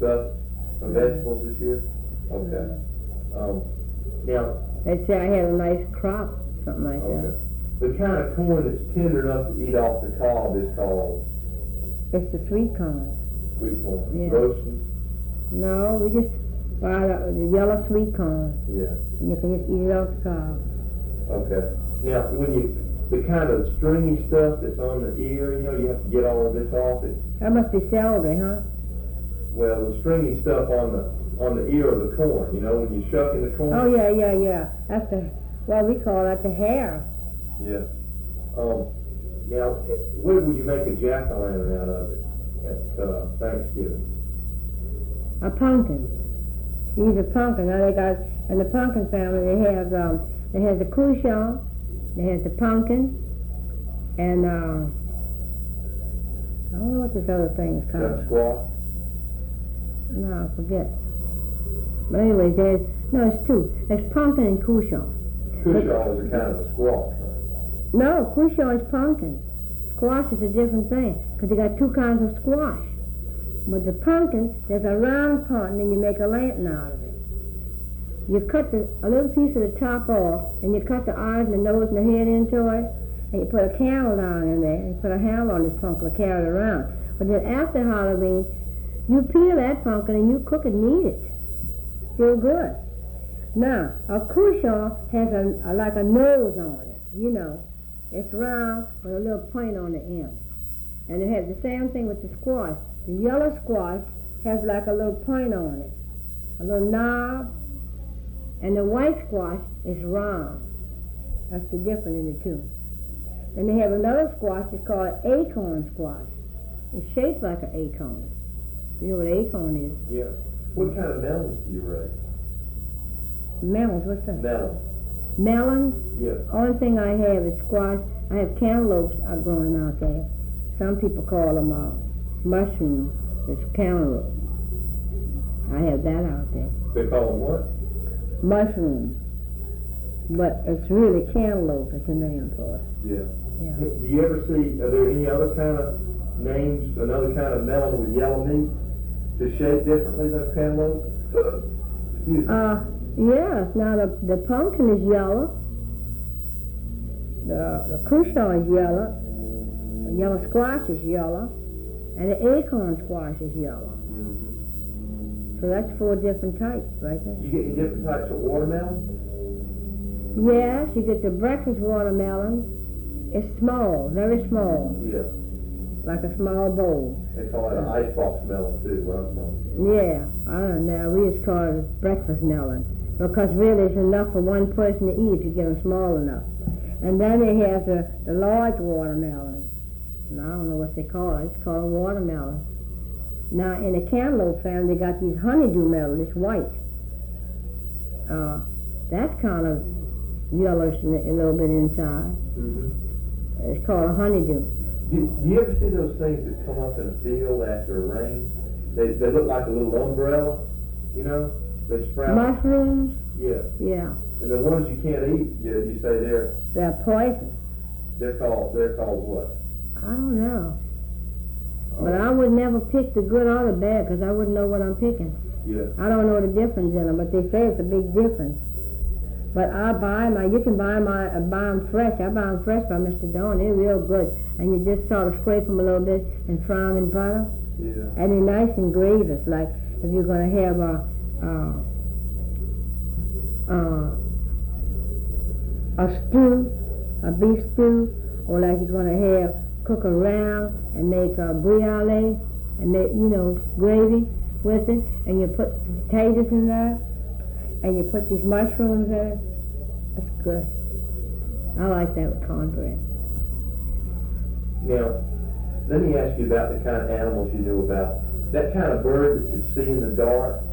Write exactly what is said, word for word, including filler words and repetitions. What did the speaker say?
stuff of vegetables this year? Okay. Um, now, They'd say I had a nice crop, something like okay. The kind of corn that's tender enough to eat off the cob is called that. It's the sweet corn. sweet corn. Yeah. Roasting? No, we just buy the, the yellow sweet corn. Yeah. And you can just eat it off the cob. Okay. Now, when you, the kind of stringy stuff that's on the ear, you know, you have to get all of this off it. That must be celery, huh? Well, the stringy stuff on the on the ear of the corn, you know, when you shuck in the corn. Oh, yeah, yeah, yeah. That's the, well, we call that the hair. Yeah. Um, now, what would you make a jack-o'-lantern out of it at uh, Thanksgiving? A pumpkin. Use a pumpkin. Now they got, in the pumpkin family, they have, um, they have the cushaw, they have the pumpkin, and, uh, I don't know what this other thing is Got called. squash? No, I forget. But anyway, there's, no, it's two. There's pumpkin and cushaw. Cushaw is a kind of a squash, right? No, cushaw is pumpkin. Squash is a different thing, because they got two kinds of squash. With the pumpkin, there's a round part, and then you make a lantern out of it. You cut the, a little piece of the top off, and you cut the eyes and the nose and the head into it, and you put a candle down in there, and you put a handle on this pumpkin to carry it around. But then after Halloween, you peel that pumpkin and you cook it and eat it. Feel good. Now, a cushaw has a, a like a nose on it, you know. It's round with a little point on the end. And it has the same thing with the squash. The yellow squash has like a little point on it, a little knob, and the white squash is round. That's the difference in the two. Then they have another squash that's called acorn squash. It's shaped like an acorn. You know what an acorn is? Yeah. What kind of melons do you raise? Melons, what's that? Melons. Melons? Yeah. Only thing I have is squash. I have cantaloupes are growing out there. Some people call them uh, mushrooms. It's cantaloupe. I have that out there. They call them what? Mushrooms. But it's really cantaloupe. It's a name for it. Yeah. Yeah. Do you ever see, are there any other kind of names, another kind of melon with yellow meat that's shaped differently than a cantaloupe? Excuse me. Uh, yes. Now the, the pumpkin is yellow. The, the cushaw is yellow. The yellow squash is yellow. And the acorn squash is yellow. Mm-hmm. So that's four different types right there. You get any different types of watermelon? Yes, you get the breakfast watermelon. It's small, very small, Yeah. like a small bowl. They call it an icebox melon too, where I'm from. Yeah, I don't know. We just call it a breakfast melon because really it's enough for one person to eat if you get them small enough. And then they have the, the large watermelon. And I don't know what they call it. It's called watermelon. Now in the cantaloupe family, they got these honeydew melon. It's white. Uh, that's kind of yellowish a little bit inside. Mm-hmm. It's called a honeydew. Do, do you ever see those things that come up in a field after a rain? They, they look like a little umbrella, you know? They sprout. Mushrooms? Yeah. Yeah. And the ones you can't eat, you, you say they're They're poison. they're called they're called what? I don't know. But I would never pick the good or the bad because I wouldn't know what I'm picking. Yeah. I don't know the difference in them, but they say it's a big difference. But I buy my, you can buy my, uh, buy them fresh. I buy them fresh by Mister Dawn. They're real good. And you just sort of scrape them a little bit and fry them in butter. Yeah. And they're nice and gravious. Like if you're going to have a, uh, uh, a stew, a beef stew, or like you're going to have, cook a round and make a briolette and make, you know, gravy with it. And you put potatoes in there. And you put these mushrooms in it. That's good. I like that with cornbread. Now, let me ask you about the kind of animals you knew about. That kind of bird that could see in the dark,